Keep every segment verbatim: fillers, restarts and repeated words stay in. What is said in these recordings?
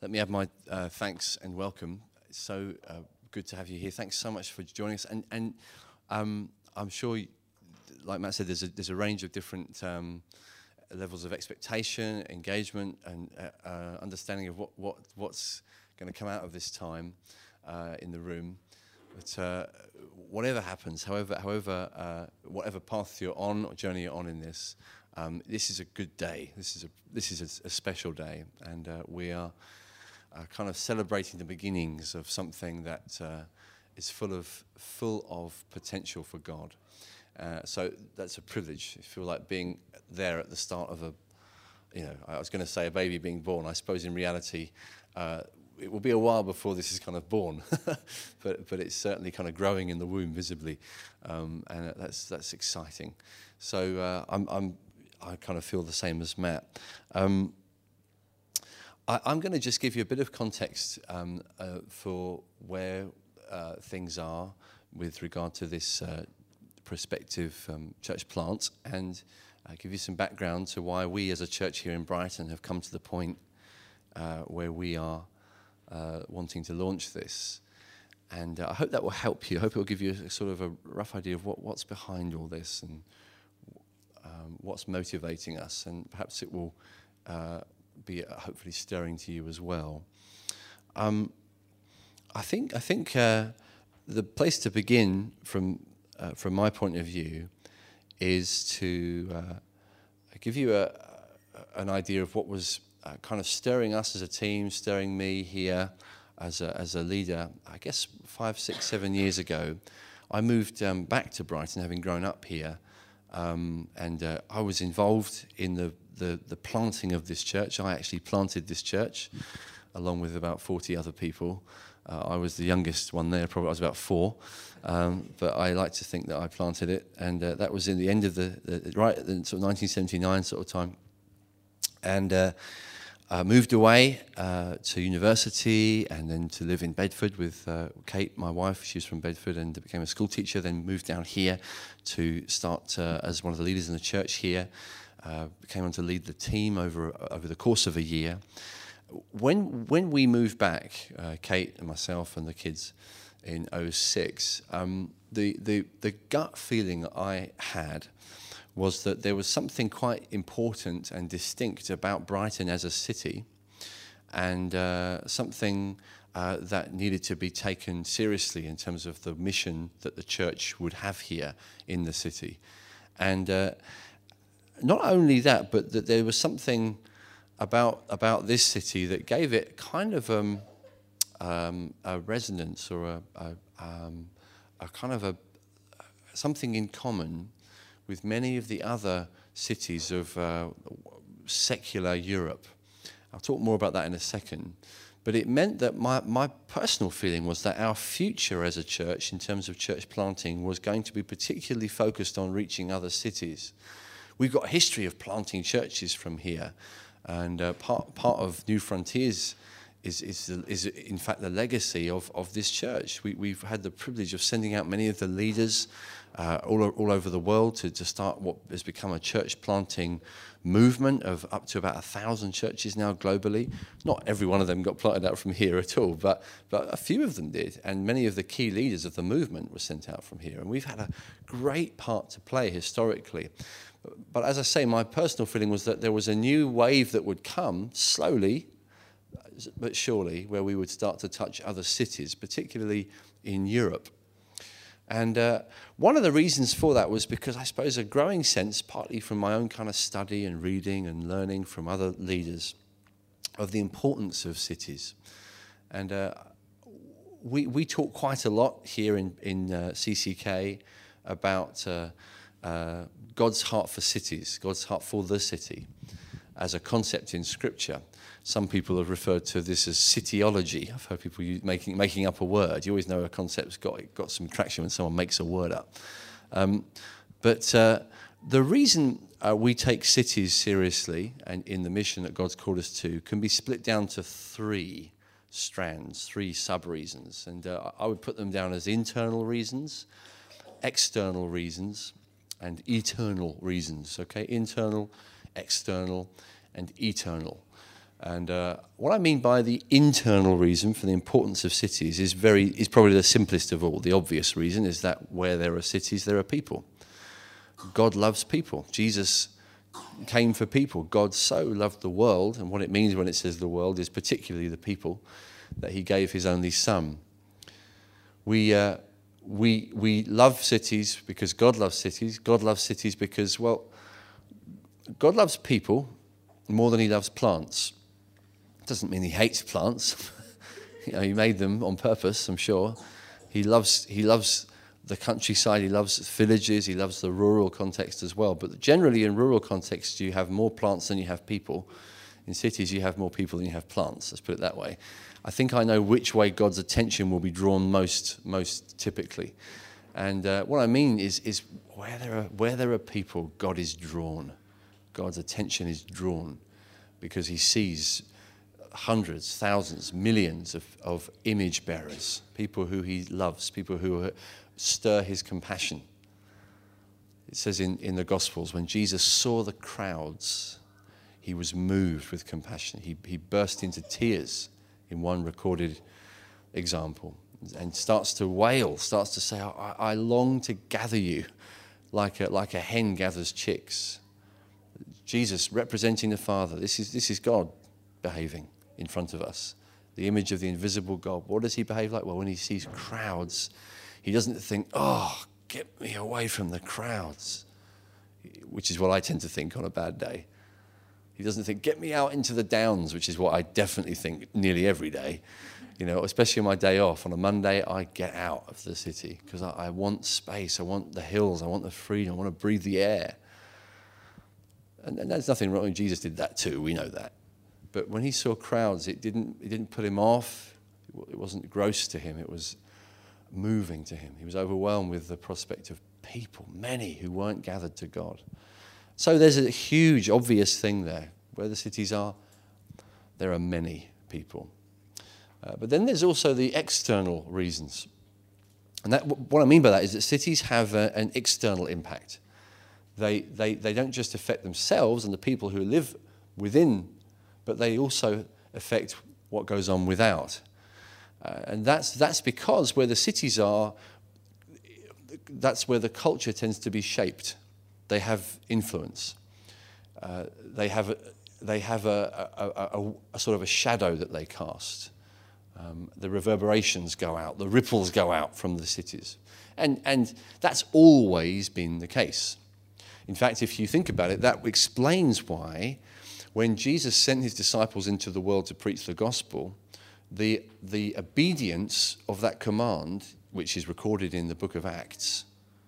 Let me add my uh, thanks and welcome. It's so uh, good to have you here. Thanks so much for joining us. And, and um, I'm sure, you, like Matt said, there's a, there's a range of different um, levels of expectation, engagement, and uh, uh, understanding of what, what what's going to come out of this time uh, in the room. But uh, whatever happens, however, however, uh, whatever path you're on or journey you're on in this, um, this is a good day. This is a this is a, a special day, and uh, we are uh, kind of celebrating the beginnings of something that uh, is full of full of potential for God. Uh, so that's a privilege. You feel like being there at the start of a, you know, I was going to say a baby being born. I suppose in reality, uh, it will be a while before this is kind of born, but but it's certainly kind of growing in the womb visibly, um, and that's that's exciting. So uh, I'm I'm I kind of feel the same as Matt. Um, I, I'm going to just give you a bit of context um, uh, for where uh, things are with regard to this uh, prospective um, church plant, and uh, give you some background to why we as a church here in Brighton have come to the point uh, where we are uh, wanting to launch this. And uh, I hope that will help you. I hope it will give you a, sort of a rough idea of what, what's behind all this and um, what's motivating us, and perhaps it will uh, be uh, hopefully stirring to you as well. Um, I think I think uh, the place to begin from uh, from my point of view is to uh, give you a, an idea of what was uh, kind of stirring us as a team, stirring me here as a, as a leader. I guess five, six, seven years ago, I moved um, back to Brighton, having grown up here, um, and uh, I was involved in the, the, the planting of this church. I actually planted this church, along with about forty other people. Uh, I was the youngest one there, probably I was about four, um, but I like to think that I planted it, and uh, that was in the end of the, the right at the sort of nineteen seventy-nine sort of time, and uh, I moved away uh, to university, and then to live in Bedford with uh, Kate, my wife. She was from Bedford and became a school teacher, then moved down here to start uh, as one of the leaders in the church here. Uh, came on to lead the team over over the course of a year. When when we moved back, uh, Kate and myself and the kids in oh six, um, the, the, the gut feeling I had was that there was something quite important and distinct about Brighton as a city, and uh, something uh, that needed to be taken seriously in terms of the mission that the church would have here in the city. And uh, not only that, but that there was something about about this city that gave it kind of um, um, a resonance or a, a, um, a kind of a something in common with many of the other cities of uh, secular Europe. I'll talk more about that in a second. But it meant that my, my personal feeling was that our future as a church, in terms of church planting, was going to be particularly focused on reaching other cities. We've got a history of planting churches from here. And uh, part part of New Frontiers is is is in fact the legacy of, of this church. We we've had the privilege of sending out many of the leaders uh, all all over the world to, to start what has become a church planting movement of up to about a thousand churches now globally. Not every one of them got planted out from here at all, but but a few of them did, and many of the key leaders of the movement were sent out from here. And we've had a great part to play historically. But as I say, my personal feeling was that there was a new wave that would come slowly, but surely, where we would start to touch other cities, particularly in Europe. And uh, one of the reasons for that was because I suppose a growing sense, partly from my own kind of study and reading and learning from other leaders, of the importance of cities. And uh, we we talk quite a lot here in, in uh, C C K about uh, uh, God's heart for cities, God's heart for the city, as a concept in Scripture. Some people have referred to this as cityology. I've heard people use, making making up a word. You always know a concept's got got some traction when someone makes a word up. Um, but uh, the reason uh, we take cities seriously and in the mission that God's called us to can be split down to three strands, three sub-reasons. And uh, I would put them down as internal reasons, external reasons, and eternal reasons, okay? Internal, external, and eternal. And uh, what I mean by the internal reason for the importance of cities is very is probably the simplest of all. The obvious reason is that where there are cities, there are people. God loves people. Jesus came for people. God so loved the world, and what it means when it says the world is particularly the people, that he gave his only son. We uh, we we love cities because God loves cities. God loves cities because, well, God loves people more than he loves plants. Doesn't mean he hates plants. You know, he made them on purpose, I'm sure. He loves he loves the countryside, he loves villages, he loves the rural context as well. But generally in rural contexts you have more plants than you have people. In cities you have more people than you have plants, let's put it that way. I think I know which way God's attention will be drawn most most typically. And uh, what I mean is is where there are where there are people, God is drawn. God's attention is drawn because he sees hundreds, thousands, millions of, of image bearers, people who he loves, people who stir his compassion. It says in, in the Gospels, when Jesus saw the crowds, he was moved with compassion. He, he burst into tears in one recorded example and starts to wail, starts to say, I, I long to gather you like a, like a hen gathers chicks. Jesus representing the Father. This is, this is God behaving in front of us, the image of the invisible God. What does he behave like? Well, when he sees crowds, he doesn't think, oh, get me away from the crowds, which is what I tend to think on a bad day. He doesn't think, get me out into the downs, which is what I definitely think nearly every day. You know, especially on my day off. On a Monday, I get out of the city because I, I want space. I want the hills. I want the freedom. I want to breathe the air. And, and there's nothing wrong. Jesus did that too. We know that. But when he saw crowds, it didn't, it didn't put him off. It wasn't gross to him. It was moving to him. He was overwhelmed with the prospect of people, many who weren't gathered to God. So there's a huge, obvious thing there. Where the cities are, there are many people. Uh, but then there's also the external reasons. And that, what I mean by that is that cities have a, an external impact. They, they, they don't just affect themselves and the people who live within, but they also affect what goes on without. Uh, and that's, that's because where the cities are, that's where the culture tends to be shaped. They have influence. Uh, they have, a, they have a, a, a, a sort of a shadow that they cast. Um, the reverberations go out, the ripples go out from the cities. And, and that's always been the case. In fact, if you think about it, that explains why when Jesus sent his disciples into the world to preach the gospel, the, the obedience of that command, which is recorded in the book of Acts,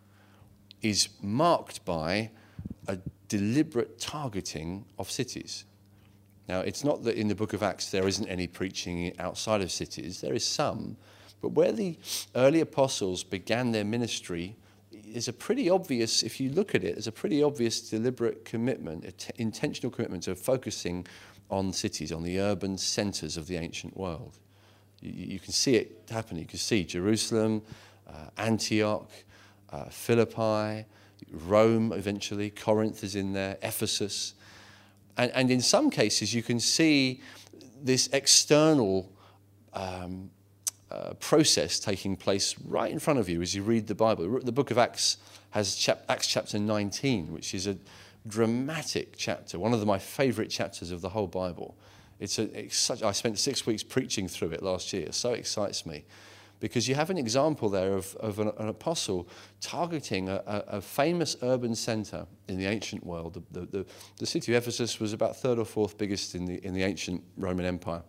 is marked by a deliberate targeting of cities. Now, it's not that in the book of Acts there isn't any preaching outside of cities. There is some. But where the early apostles began their ministry is a pretty obvious, if you look at it, there's a pretty obvious deliberate commitment, intentional commitment to focusing on cities, on the urban centers of the ancient world. You, you can see it happen. You can see Jerusalem, uh, Antioch, uh, Philippi, Rome eventually, Corinth is in there, Ephesus. And, and in some cases, you can see this external um, uh, process taking place right in front of you as you read the Bible. The book of Acts has chap- Acts chapter nineteen, which is a dramatic chapter, one of the, my favorite chapters of the whole Bible. It's, a, it's such, I spent six weeks preaching through it last year. It so excites me. Because you have an example there of, of an, an apostle targeting a, a, a famous urban center in the ancient world. The, the, the, the city of Ephesus was about third or fourth biggest in the, in the ancient Roman Empire.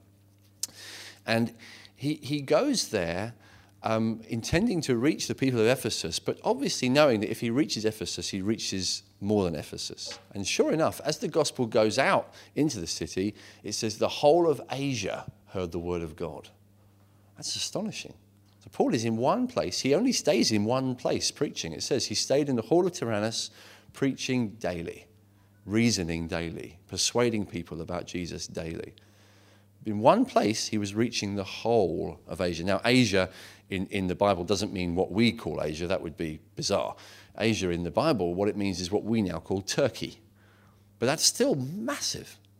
And he, he goes there um, intending to reach the people of Ephesus, but obviously knowing that if he reaches Ephesus, he reaches more than Ephesus. And sure enough, as the gospel goes out into the city, it says the whole of Asia heard the word of God. That's astonishing. So Paul is in one place. He only stays in one place preaching. It says he stayed in the hall of Tyrannus preaching daily, reasoning daily, persuading people about Jesus daily. In one place, he was reaching the whole of Asia. Now, Asia in, in the Bible doesn't mean what we call Asia. That would be bizarre. Asia in the Bible, what it means is what we now call Turkey. But that's still massive.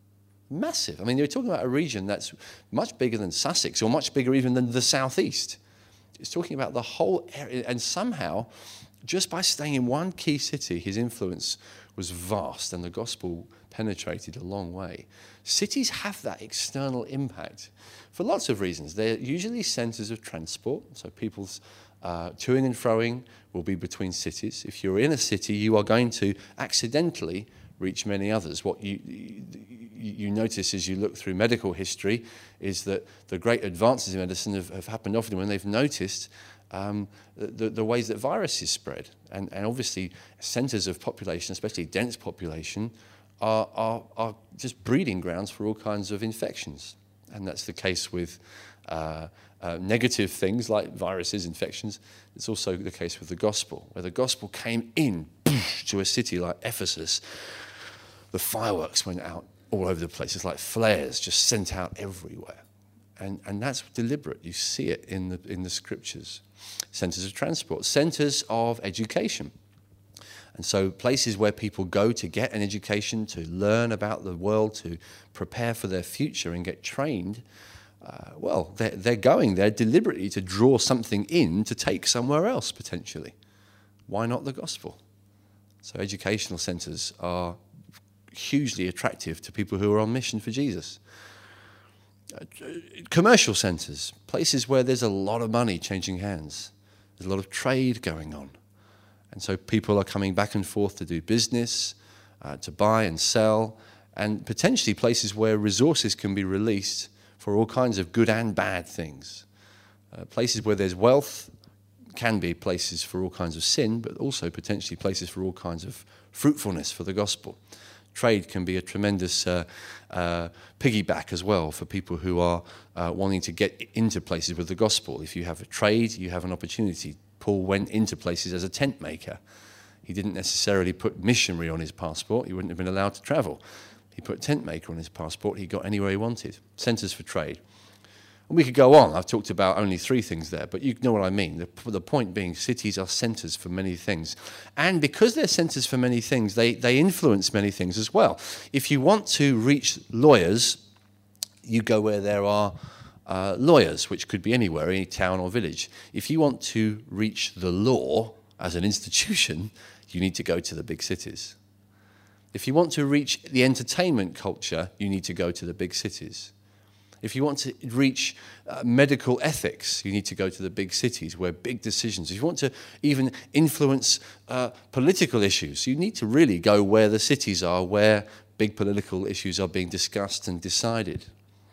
Massive. I mean, you're talking about a region that's much bigger than Sussex, or much bigger even than the southeast. It's talking about the whole area, and somehow, just by staying in one key city, his influence was vast, and the gospel penetrated a long way. Cities have that external impact for lots of reasons. They're usually centres of transport, so people's uh, toing and froing will be between cities. If you're in a city, you are going to accidentally reach many others. What you, you, you notice as you look through medical history is that the great advances in medicine have, have happened often when they've noticed um, the, the ways that viruses spread. And, and obviously, centres of population, especially dense population, are, are, are just breeding grounds for all kinds of infections. And that's the case with uh, uh, negative things like viruses, infections. It's also the case with the gospel, where the gospel came in to a city like Ephesus. The fireworks went out all over the place. It's like flares just sent out everywhere. And, and that's deliberate. You see it in the, in the scriptures. Centres of transport, centres of education. And so places where people go to get an education, to learn about the world, to prepare for their future and get trained, uh, well, they're, they're going there deliberately to draw something in to take somewhere else, potentially. Why not the gospel? So educational centres are hugely attractive to people who are on mission for Jesus. Uh, commercial centres, places where there's a lot of money changing hands. There's a lot of trade going on. And so people are coming back and forth to do business, uh, to buy and sell, and potentially places where resources can be released for all kinds of good and bad things. Uh, places where there's wealth can be places for all kinds of sin, but also potentially places for all kinds of fruitfulness for the gospel. Trade can be a tremendous uh, uh, piggyback as well for people who are uh, wanting to get into places with the gospel. If you have a trade, you have an opportunity. Paul went into places as a tent maker. He didn't necessarily put missionary on his passport. He wouldn't have been allowed to travel. He put tent maker on his passport. He got anywhere he wanted. Centres for trade. And we could go on. I've talked about only three things there, but you know what I mean. The, the point being, cities are centres for many things. And because they're centres for many things, they, they influence many things as well. If you want to reach lawyers, you go where there are uh, lawyers, which could be anywhere, any town or village. If you want to reach the law as an institution, you need to go to the big cities. If you want to reach the entertainment culture, you need to go to the big cities. If you want to reach uh, medical ethics, you need to go to the big cities where big decisions. If you want to even influence uh, political issues, you need to really go where the cities are, where big political issues are being discussed and decided.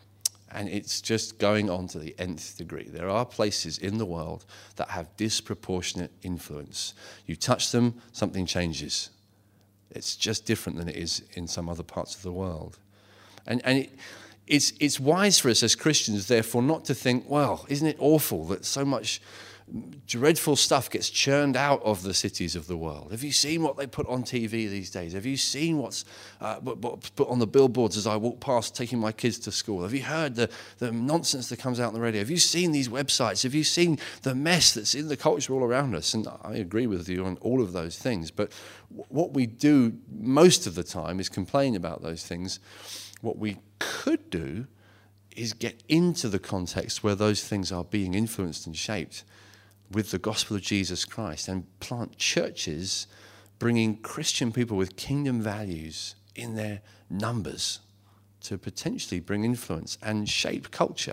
And it's just going on to the nth degree. There are places in the world that have disproportionate influence. You touch them, something changes. It's just different than it is in some other parts of the world. And, and it, it's, it's wise for us as Christians, therefore, not to think, well, isn't it awful that so much dreadful stuff gets churned out of the cities of the world? Have you seen what they put on T V these days? Have you seen what's uh, put on the billboards as I walk past taking my kids to school? Have you heard the, the nonsense that comes out on the radio? Have you seen these websites? Have you seen the mess that's in the culture all around us? And I agree with you on all of those things. But what we do most of the time is complain about those things. What we could do is get into the context where those things are being influenced and shaped with the gospel of Jesus Christ and plant churches bringing Christian people with kingdom values in their numbers to potentially bring influence and shape culture.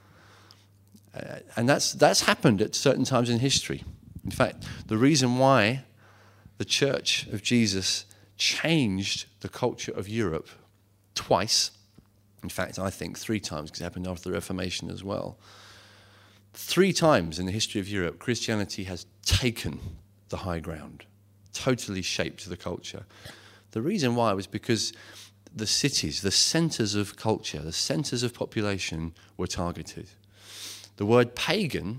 Uh, and that's that's happened at certain times in history. In fact, the reason why the Church of Jesus changed the culture of Europe twice, in fact, I think three times, because it happened after the Reformation as well. Three times in the history of Europe, Christianity has taken the high ground, totally shaped the culture. The reason why was because the cities, the centres of culture, the centres of population were targeted. The word pagan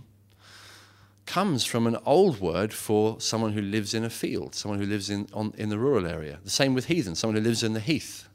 comes from an old word for someone who lives in a field, someone who lives in, on, in the rural area. The same with heathen, someone who lives in the heath.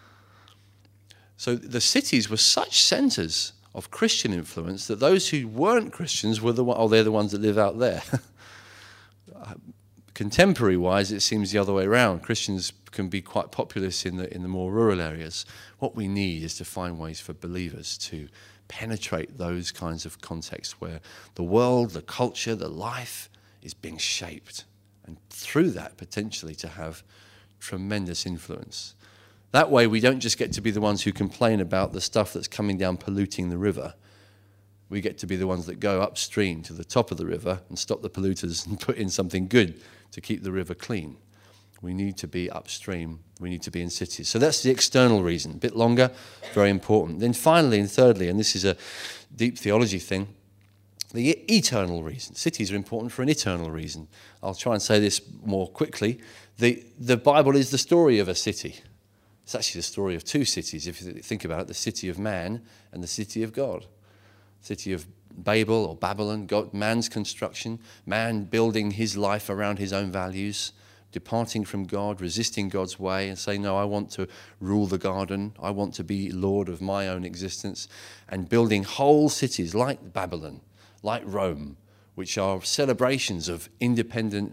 So the cities were such centres of Christian influence that those who weren't Christians were the one, oh, they're the ones that live out there. Contemporary-wise, it seems the other way around. Christians can be quite populous in the in the more rural areas. What we need is to find ways for believers to penetrate those kinds of contexts where the world, the culture, the life is being shaped, and through that potentially to have tremendous influence. That way we don't just get to be the ones who complain about the stuff that's coming down polluting the river. We get to be the ones that go upstream to the top of the river and stop the polluters and put in something good to keep the river clean. We need to be upstream. We need to be in cities. So that's the external reason. A bit longer, very important. Then finally and thirdly, and this is a deep theology thing, the eternal reason. Cities are important for an eternal reason. I'll try and say this more quickly. The, the Bible is the story of a city. It's actually the story of two cities, if you think about it, the city of man and the city of God. City of Babel or Babylon, God, man's construction, man building his life around his own values, departing from God, resisting God's way and saying, no, I want to rule the garden. I want to be Lord of my own existence, and building whole cities like Babylon, like Rome, which are celebrations of independent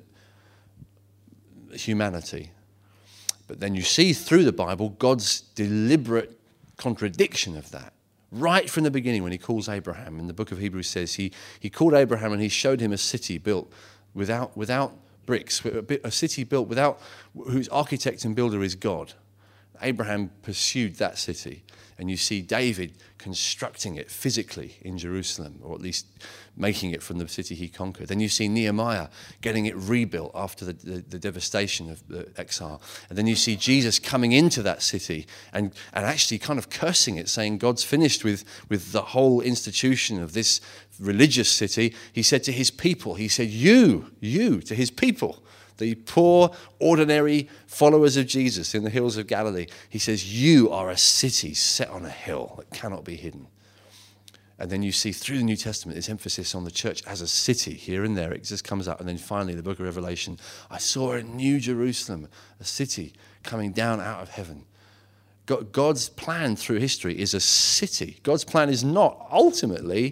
humanity. But then you see through the Bible God's deliberate contradiction of that. Right from the beginning when he calls Abraham, in the book of Hebrews says, he, he called Abraham and he showed him a city built without, without bricks, a city built without, whose architect and builder is God. Abraham pursued that city. And you see David constructing it physically in Jerusalem, or at least making it from the city he conquered. Then you see Nehemiah getting it rebuilt after the, the, the devastation of the exile. And then you see Jesus coming into that city and, and actually kind of cursing it, saying God's finished with, with the whole institution of this religious city. He said to his people, he said, you, you, to his people, the poor, ordinary followers of Jesus in the hills of Galilee. He says, you are a city set on a hill that cannot be hidden. And then you see through the New Testament this emphasis on the church as a city. Here and there it just comes up. And then finally the book of Revelation, I saw a new Jerusalem, a city coming down out of heaven. God's plan through history is a city. God's plan is not ultimately,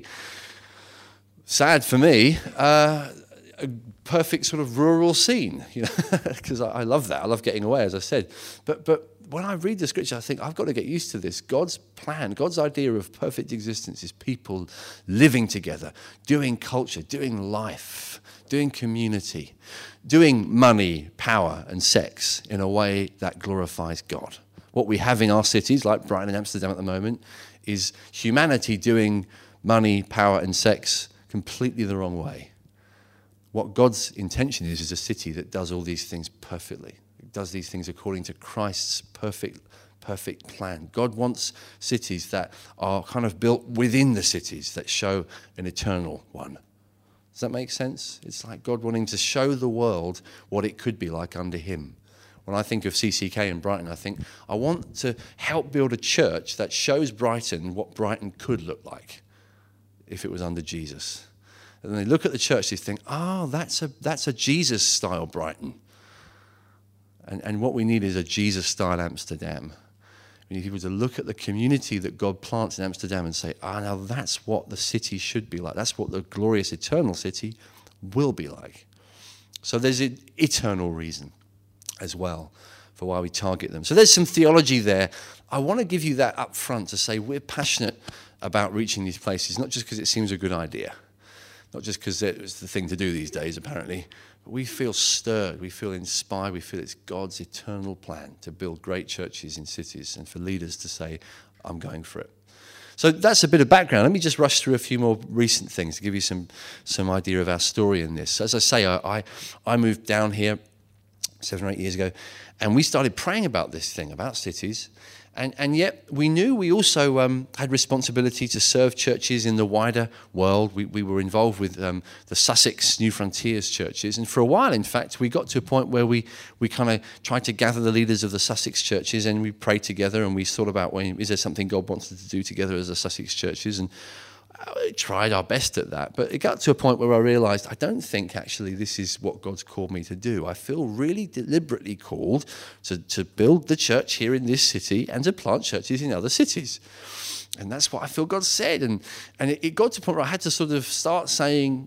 sad for me, uh, a perfect sort of rural scene, you know, because I, I love that. I love getting away, as I said. But but when I read the scripture, I think I've got to get used to this. God's plan, God's idea of perfect existence is people living together, doing culture, doing life, doing community, doing money, power, and sex in a way that glorifies God. What we have in our cities, like Brighton and Amsterdam at the moment, is humanity doing money, power, and sex completely the wrong way. What God's intention is, is a city that does all these things perfectly. It does these things according to Christ's perfect, perfect plan. God wants cities that are kind of built within the cities that show an eternal one. Does that make sense? It's like God wanting to show the world what it could be like under him. When I think of C C K in Brighton, I think I want to help build a church that shows Brighton what Brighton could look like if it was under Jesus. And then they look at the church, they think, oh, that's a that's a Jesus-style Brighton. And, and what we need is a Jesus-style Amsterdam. We need people to look at the community that God plants in Amsterdam and say, ah, oh, now that's what the city should be like. That's what the glorious eternal city will be like. So there's an eternal reason as well for why we target them. So there's some theology there. I want to give you that up front to say we're passionate about reaching these places, not just because it seems a good idea. Not just because it's the thing to do these days, apparently, but we feel stirred, we feel inspired, we feel it's God's eternal plan to build great churches in cities and for leaders to say, I'm going for it. So that's a bit of background. Let me just rush through a few more recent things to give you some, some idea of our story in this. As I say, I, I, I moved down here seven or eight years ago, and we started praying about this thing, about cities. And, and yet we knew we also um, had responsibility to serve churches in the wider world. We, we were involved with um, the Sussex New Frontiers churches. And for a while, in fact, we got to a point where we, we kind of tried to gather the leaders of the Sussex churches and we prayed together and we thought about, well, is there something God wants us to do together as the Sussex churches? And we tried our best at that. But it got to a point where I realised I don't think actually this is what God's called me to do. I feel really deliberately called to, to build the church here in this city and to plant churches in other cities. And that's what I feel God said. And, and it, it got to a point where I had to sort of start saying,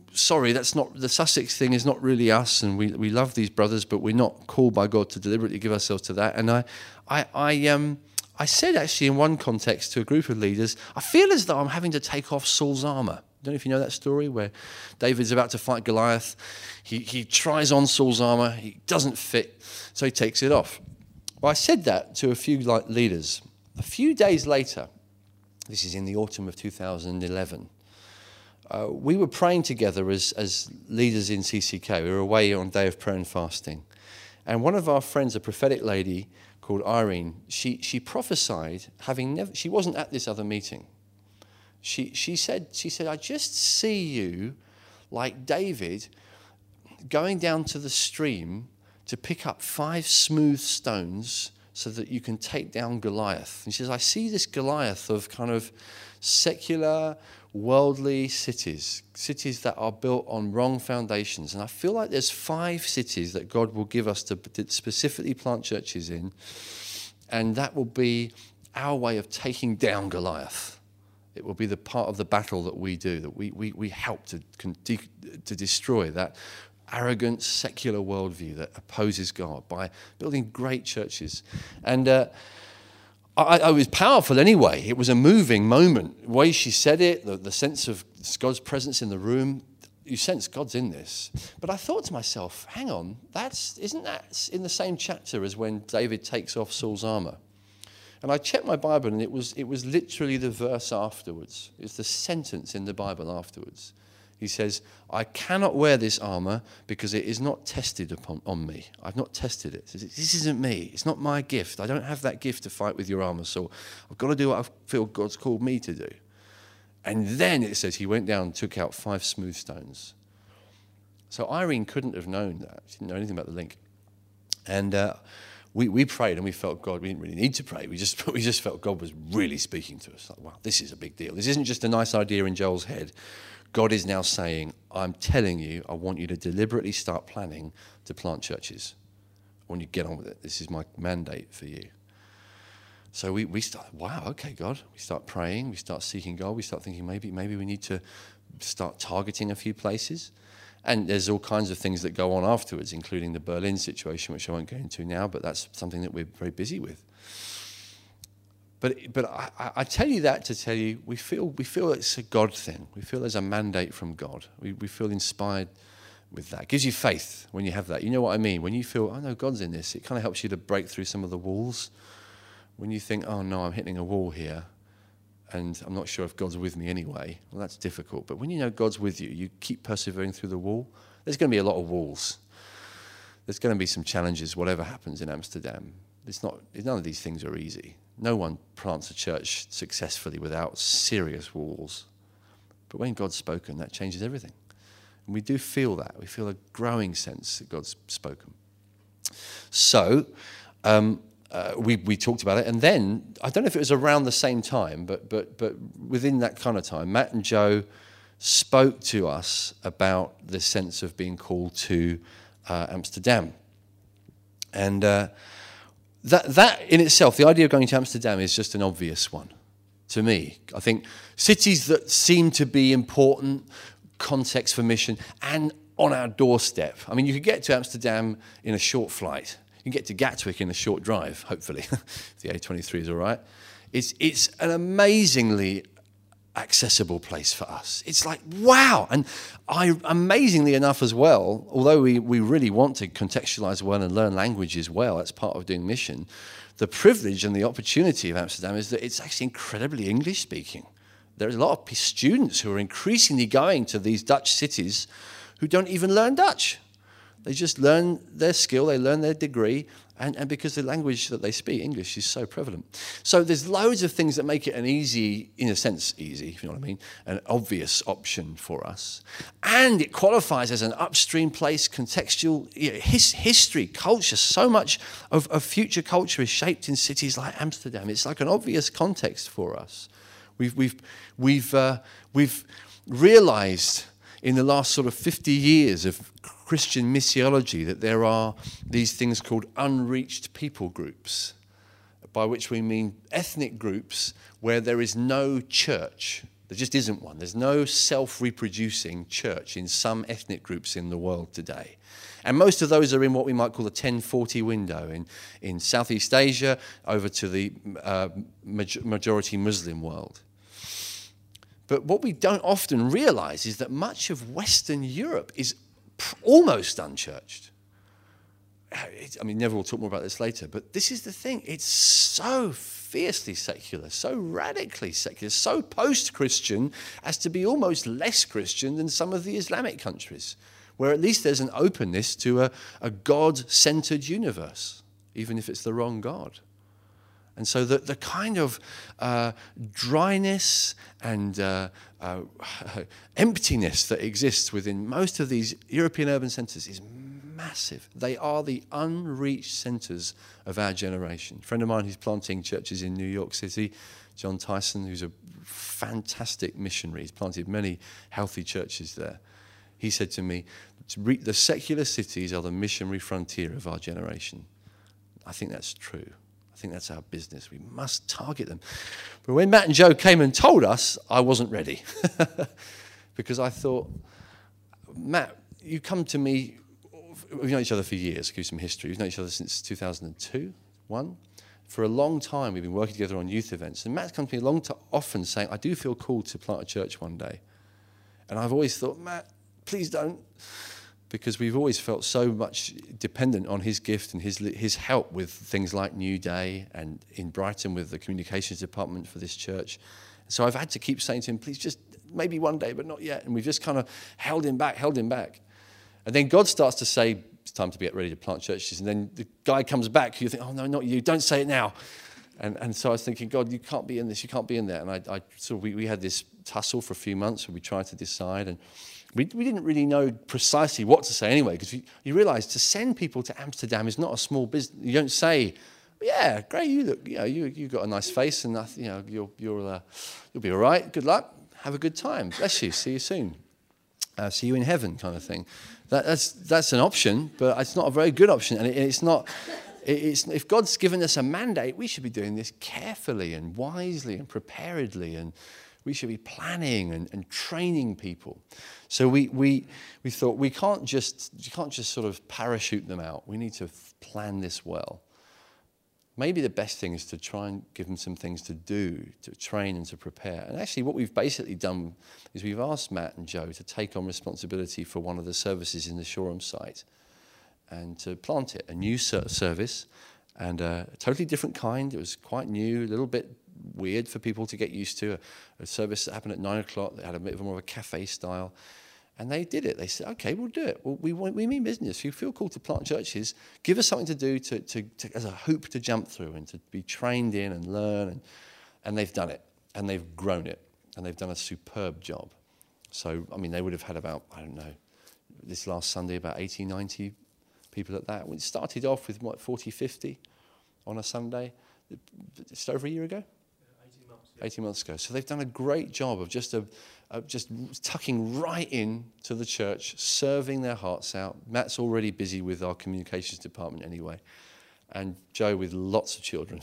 sorry, that's not, the Sussex thing is not really us, and we, we love these brothers, but we're not called by God to deliberately give ourselves to that. And I, I, I, um, I said actually in one context to a group of leaders, I feel as though I'm having to take off Saul's armour. I don't know if you know that story where David's about to fight Goliath. He, he tries on Saul's armour, he doesn't fit, so he takes it off. Well, I said that to a few like leaders. A few days later, this is in the autumn of two thousand eleven, uh, we were praying together as, as leaders in C C K. We were away on a day of prayer and fasting. And one of our friends, a prophetic lady called Irene, she, she prophesied, having never, she wasn't at this other meeting. She, she, said, she said, I just see you like David going down to the stream to pick up five smooth stones so that you can take down Goliath. And she says, I see this Goliath of kind of secular, worldly cities, cities that are built on wrong foundations. And I feel like there's five cities that God will give us to specifically plant churches in, and that will be our way of taking down Goliath. It will be the part of the battle that we do, that we, we, we help to, to destroy that arrogant secular worldview that opposes God by building great churches. And uh, I, I was powerful anyway. It was a moving moment. The way she said it, the, the sense of God's presence in the room, you sense God's in this. But I thought to myself, hang on, that's isn't that in the same chapter as when David takes off Saul's armor? And I checked my Bible, and it was it was literally the verse afterwards. It's the sentence in the Bible afterwards. He says, I cannot wear this armor because it is not tested upon on me. I've not tested it. He says, this isn't me. It's not my gift. I don't have that gift to fight with your armor. So I've got to do what I feel God's called me to do. And then it says he went down and took out five smooth stones. So Irene couldn't have known that. She didn't know anything about the link. And uh, we, we prayed, and we felt God. We didn't really need to pray. We just, we just felt God was really speaking to us. Like, wow, this is a big deal. This isn't just a nice idea in Joel's head. God is now saying, I'm telling you, I want you to deliberately start planning to plant churches. I want you to get on with it. This is my mandate for you. So we, we start, wow, okay, God. We start praying. We start seeking God. We start thinking maybe maybe we need to start targeting a few places. And there's all kinds of things that go on afterwards, including the Berlin situation, which I won't go into now, but that's something that we're very busy with. But but I, I tell you that to tell you, we feel we feel it's a God thing. We feel there's a mandate from God. We we feel inspired with that. It gives you faith when you have that. You know what I mean? When you feel, oh no, God's in this, it kind of helps you to break through some of the walls. When you think, oh no, I'm hitting a wall here, and I'm not sure if God's with me anyway, well, that's difficult. But when you know God's with you, you keep persevering through the wall. There's going to be a lot of walls. There's going to be some challenges, whatever happens in Amsterdam. It's not, none of these things are easy. No one plants a church successfully without serious walls. But when God's spoken, that changes everything. And we do feel that. We feel a growing sense that God's spoken. So um, uh, we, we talked about it. And then, I don't know if it was around the same time, but, but, but within that kind of time, Matt and Joe spoke to us about the sense of being called to uh, Amsterdam. And uh, that, that in itself, the idea of going to Amsterdam is just an obvious one to me. I think cities that seem to be important, context for mission, and on our doorstep. I mean, you could get to Amsterdam in a short flight. You can get to Gatwick in a short drive, hopefully, if the A twenty-three is all right. It's, it's an amazingly accessible place for us. It's like, wow. And I, amazingly enough as well, although we, we really want to contextualize well and learn languages well, that's part of doing mission, the privilege and the opportunity of Amsterdam is that it's actually incredibly English speaking. There's a lot of students who are increasingly going to these Dutch cities who don't even learn Dutch. They just learn their skill, they learn their degree, and, and because the language that they speak, English, is so prevalent. So there's loads of things that make it an easy, in a sense easy, if you know what I mean, an obvious option for us. And it qualifies as an upstream place, contextual, you know, his, history, culture. So much of, of future culture is shaped in cities like Amsterdam. It's like an obvious context for us. We've, we've, we've, uh, we've realized in the last sort of fifty years of Christian missiology that there are these things called unreached people groups, by which we mean ethnic groups where there is no church There just isn't one. There's no self-reproducing church in some ethnic groups in the world today. And most of those are in what we might call the ten forty window in, in Southeast Asia over to the uh, majority Muslim world. But what we don't often realize is that much of Western Europe is almost unchurched. I mean, Neville will talk more about this later, but this is the thing. It's so fiercely secular, so radically secular, so post-Christian as to be almost less Christian than some of the Islamic countries, where at least there's an openness to a, a God-centered universe, even if it's the wrong God. And so the, the kind of uh, dryness and uh, uh, emptiness that exists within most of these European urban centres is massive. They are the unreached centres of our generation. A friend of mine who's planting churches in New York City, John Tyson, who's a fantastic missionary. He's planted many healthy churches there. He said to me, the secular cities are the missionary frontier of our generation. I think that's true. I think that's our business. We must target them. But when Matt and Joe came and told us, I wasn't ready. Because I thought, Matt, you come to me, we've known each other for years, give you some history. We've known each other since two thousand two, one. For a long time, we've been working together on youth events. And Matt's come to me a long time, often saying, I do feel called to plant a church one day. And I've always thought, Matt, please don't. Because we've always felt so much dependent on his gift and his his help with things like New Day and in Brighton with the communications department for this church. So I've had to keep saying to him, please just, maybe one day, but not yet. And we've just kind of held him back, held him back. And then God starts to say, it's time to get ready to plant churches. And then the guy comes back, you think, oh, no, not you, don't say it now. And and so I was thinking, God, you can't be in this, you can't be in there. And I, I so we, we had this tussle for a few months where we tried to decide. And we, we didn't really know precisely what to say anyway, because you, you realise to send people to Amsterdam is not a small business. You don't say, yeah, great, you look, you know, you you got a nice face, and you know, you'll you'll uh, you'll be all right. Good luck, have a good time, bless you, see you soon, uh, see you in heaven, kind of thing. That, that's that's an option, but it's not a very good option, and it, it's not. It's, if God's given us a mandate, we should be doing this carefully and wisely and preparedly, and we should be planning and, and training people. So we we we thought we can't just you can't just sort of parachute them out. We need to plan this well. Maybe the best thing is to try and give them some things to do, to train and to prepare. And actually what we've basically done is we've asked Matt and Joe to take on responsibility for one of the services in the Shoreham site and to plant it, a new service, and a totally different kind. It was quite new, a little bit weird for people to get used to, a, a service that happened at nine o'clock that had a bit more of a cafe style. And they did it. They said, okay, we'll do it. Well, we want, we mean business. If you feel called to plant churches, give us something to do to, to, to, as a hoop to jump through and to be trained in and learn. And, and they've done it. And they've grown it. And they've done a superb job. So, I mean, they would have had about, I don't know, this last Sunday, about eighty, ninety people at that. We started off with, what, forty, fifty on a Sunday, just over a year ago? eighteen months. Yeah. eighteen months ago. So they've done a great job of just a, of just tucking right in to the church, serving their hearts out. Matt's already busy with our communications department anyway, and Joe with lots of children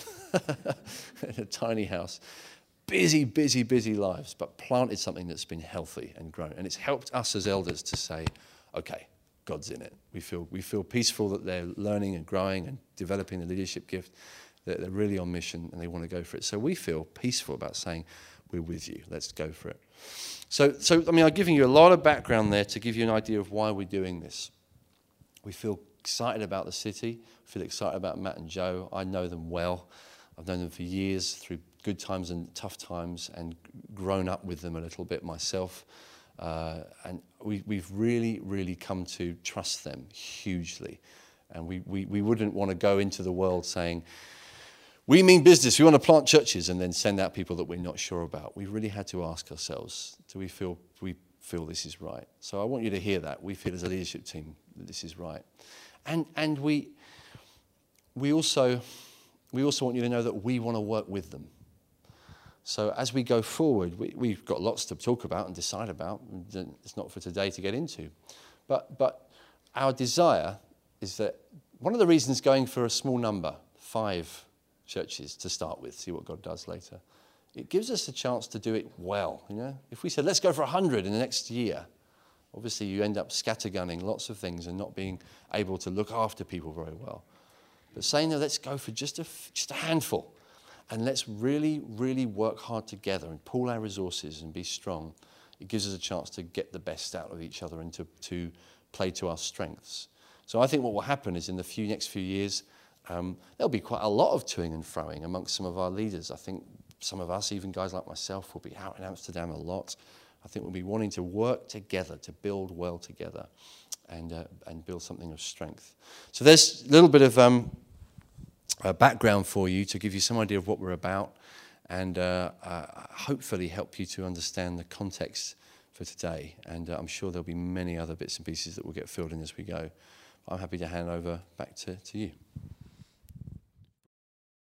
in a tiny house. Busy, busy, busy lives, but planted something that's been healthy and grown. And it's helped us as elders to say, okay, God's in it. We feel we feel peaceful that they're learning and growing and developing the leadership gift, that they're really on mission and they want to go for it. So we feel peaceful about saying, we're with you, let's go for it. So, so I mean, I'm giving you a lot of background there to give you an idea of why we're doing this. We feel excited about the city, feel excited about Matt and Joe. I know them well. I've known them for years through good times and tough times and grown up with them a little bit myself. Uh, and we, we've really, really come to trust them hugely. And we, we, we wouldn't want to go into the world saying, we mean business, we want to plant churches and then send out people that we're not sure about. We really had to ask ourselves, do we feel we feel this is right? So I want you to hear that. We feel as a leadership team that this is right. And and we we also we also want you to know that we want to work with them. So as we go forward, we, we've got lots to talk about and decide about. It's not for today to get into. But but our desire is that one of the reasons going for a small number, five churches to start with, see what God does later, it gives us a chance to do it well. You know, if we said, let's go for one hundred in the next year, obviously you end up scattergunning lots of things and not being able to look after people very well. But saying, no, let's go for just a, just a handful, and let's really, really work hard together and pool our resources and be strong. It gives us a chance to get the best out of each other and to, to play to our strengths. So I think what will happen is in the few next few years, um, there'll be quite a lot of toing and froing amongst some of our leaders. I think some of us, even guys like myself, will be out in Amsterdam a lot. I think we'll be wanting to work together, to build well together and, uh, and build something of strength. So there's a little bit of um, uh, background for you to give you some idea of what we're about and uh, uh, hopefully help you to understand the context for today. And uh, I'm sure there'll be many other bits and pieces that will get filled in as we go. I'm happy to hand over back to, to you.